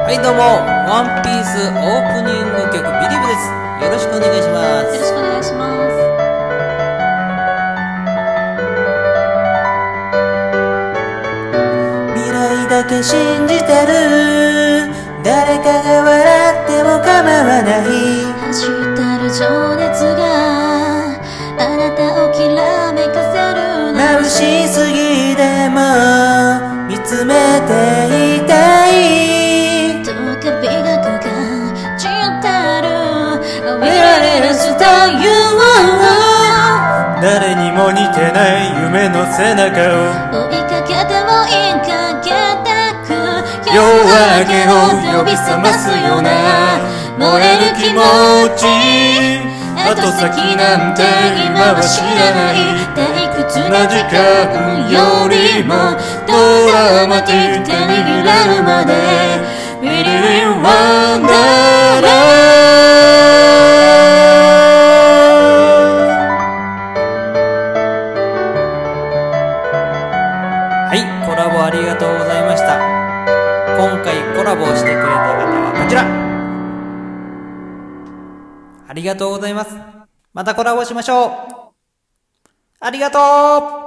はいどうも、ワンピースオープニング曲ビリーブです。よろしくお願いします。 よろしくお願いします。 未来だけ信じてる、誰かが笑っても構わない。 走ったる情熱があなたをきらめかせる。 眩しすぎでも見つめていたい。 どうか美学が散ったる見られるスタイル。 誰にも似てない夢の背中を追いかけても追いかけたく、 夜明けを呼び覚ますような燃える気持ち。後先なんて今は知らない。 退屈な時間よりもドラマティックに握らるまでビリリワンダーラはい、コラボありがとうございました。今回コラボをしてくれた方はこちら。ありがとうございます。またコラボしましょう。ありがとう。